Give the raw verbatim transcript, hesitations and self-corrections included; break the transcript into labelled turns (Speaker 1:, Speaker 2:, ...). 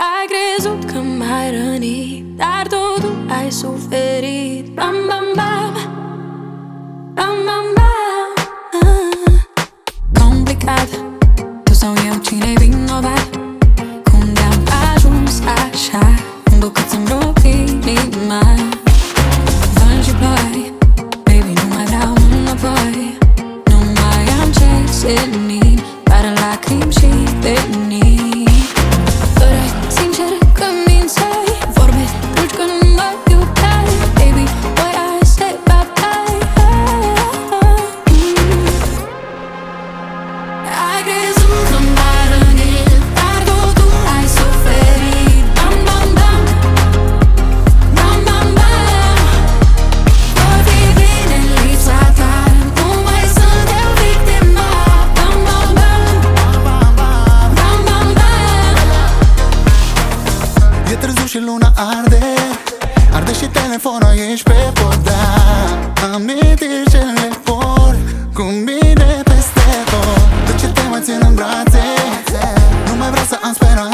Speaker 1: Ai crezut că m-ai rănit, dar totul ai suferit. Bam, bam, bam, bam, bam, bam. ah. Complicat, tu sau eu, cine-i vinovat? Cum de-am ajuns așa, îmbucăt să-mi rup inima. Vânt și ploi, baby, nu mai vreau înapoi. Nu mai am ce seni, doar lacrimi și venii. Păreai sincer că mințeai, vorbe dulci că nu mă iubeai. Baby, boy, I say bye-bye. Ai crezut că m-ai rănit, dar totul ai suferit. Bam, bam, bam, bam, bam, bam. Voi fi bine în lipsa ta, nu mai sunt eu victima. Bam, bam, bam, bam, bam, bam.
Speaker 2: E târziu și luna arde, arde și telefonul aici pe podea. Amintiri ce le por cu mine peste tot. De ce te mai țin în brațe? Nu mai vreau să am speranțe.